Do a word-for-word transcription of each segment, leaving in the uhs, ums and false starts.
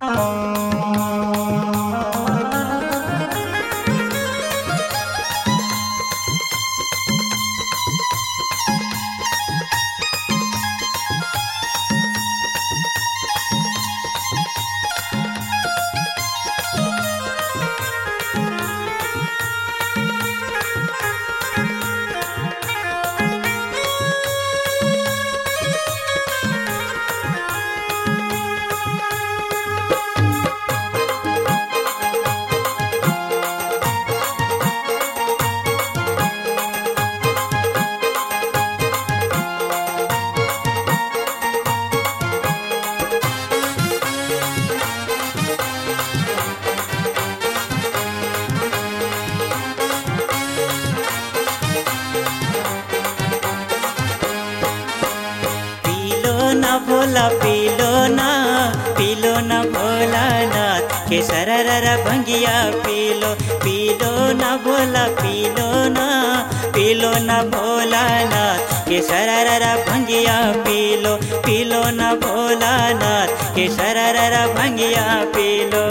भोला पीलो ना पीलो ना भोलानाथ के सरररा भंगिया पीलो पीलो ना भोला पीलो ना पीलो ना भोलानाथ के सरररा भंगिया पीलो पीलो ना भोलानाथ के सरररा भंगिया पीलो।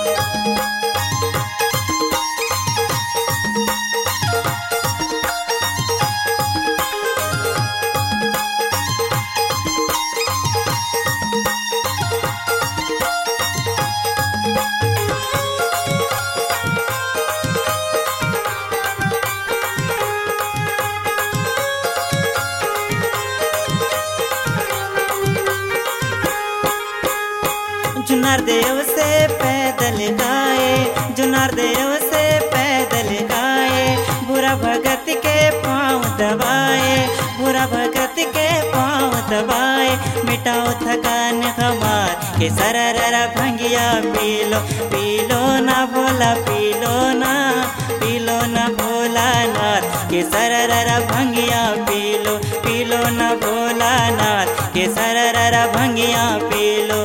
जुनार देव से पैदल गाए जुनार देव से पैदल गाए बुरा भगत के पाँव दबाए बुरा भगत के पाँव दबाए मिटाओ थकान हमार के सरररा भंगिया पीलो पीलो ना भोला पीलो ना पीलो ना भोलानाथ के सरररा भंगिया पीलो पीलो ना भोलानाथ के सरररा भंगिया पीलो।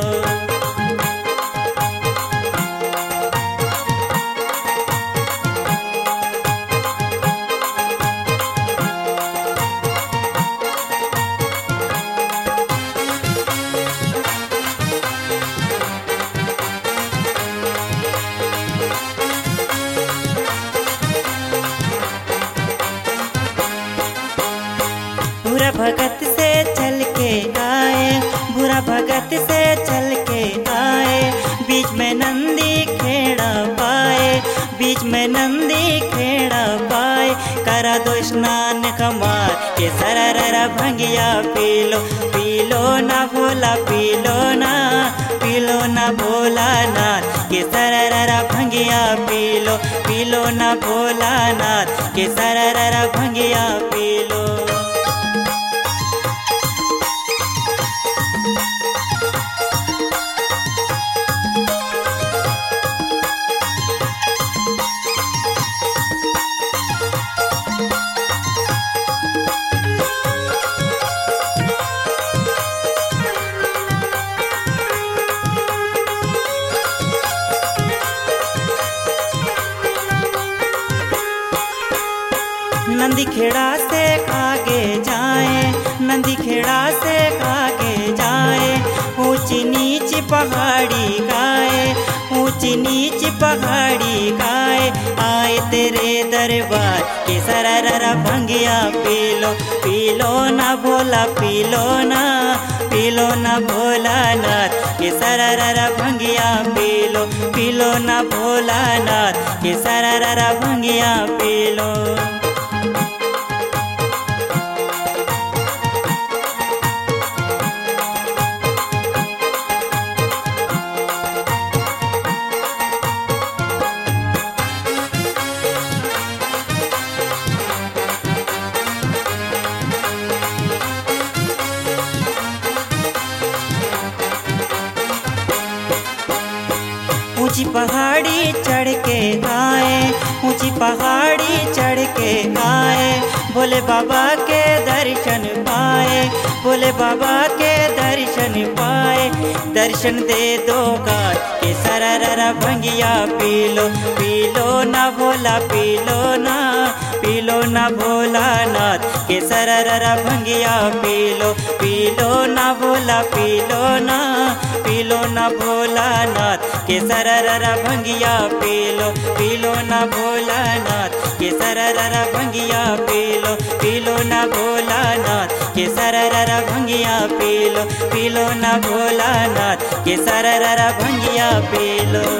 बुरा भगत से चल के आए बुरा भगत से चल के आए बीच में नंदी खेड़ा पाए बीच में नंदी खेड़ा पाए करा दो स्नान कमार के सरररा भंगिया पीलो पीलो ना भोला पीलो ना पीलो ना भोलानाथ के सरररा भंगिया पीलो पीलो ना भोलानाथ के सरररा भंगिया पीलो। नंदी खेड़ा से आगे जाए नंदी खेड़ा से आगे जाए ऊंची नीच पहाड़ी गाए ऊंची नीच पहाड़ी गाए आए तेरे दरबार के सरररा भंगिया पीलो पीलो ना भोला पीलो ना पीलो ना भोलानाथ के सरररा भंगिया पीलो पीलो ना भोलानाथ के सरररा भंगिया पीलो। ऊंची पहाड़ी चढ़ के आए ऊंची पहाड़ी चढ़ के आए भोले बाबा के दर्शन पाए भोले बाबा के दर्शन पाए दर्शन दे दो गाय के सरररा भंगिया पीलो पीलो ना भोला पीलो ना पीलो पीलो ना भोलानाथ के सरररा भंगिया पीलो पीलो ना भोला पीलो ना पीलो ना भोलानाथ के सरररा भंगिया पीलो पीलो ना भोलानाथ के सरररा भंगिया पीलो पीलो ना भोलानाथ के सरररा भंगिया पीलो पीलो ना भोलानाथ के सरररा भंगिया पीलो।